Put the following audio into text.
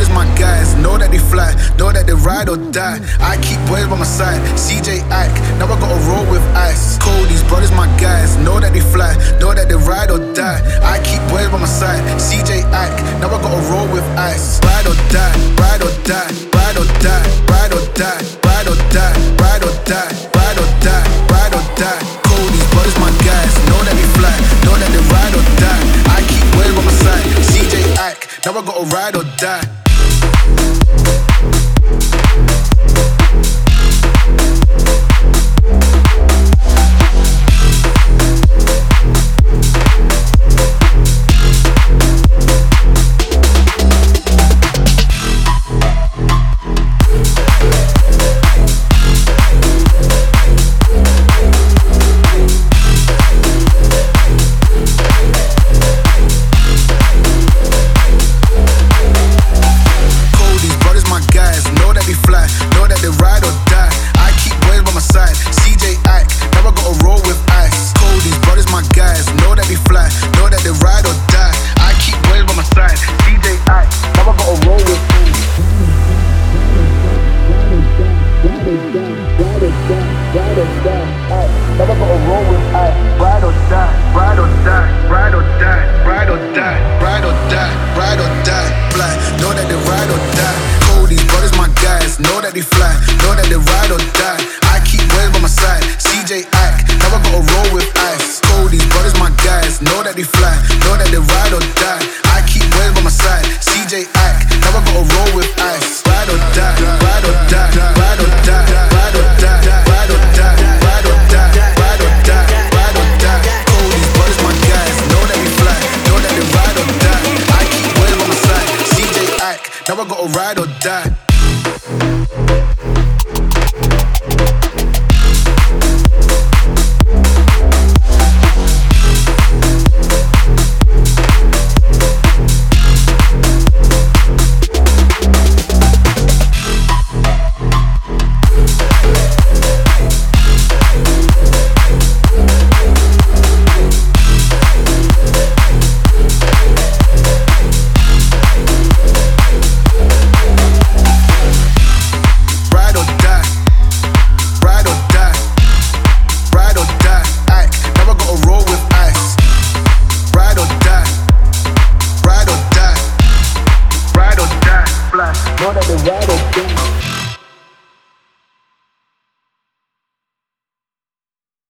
brothers my guys, know that they fly, know that they ride or die. I keep boys by my side, CJ Ike, now I gotta roll with ice. Cody's brothers my guys, know that they fly, know that they ride or die. I keep boys by my side, CJ Ike, now I gotta roll with ice. Ride or die, ride or die, ride or die, ride or die, ride or die, ride or die, ride or die, ride or die. Cody's brothers my guys, know that they fly, know that they ride or die. I keep boys by my side, CJ Ike, now I gotta ride or die. Now I gotta ride or die.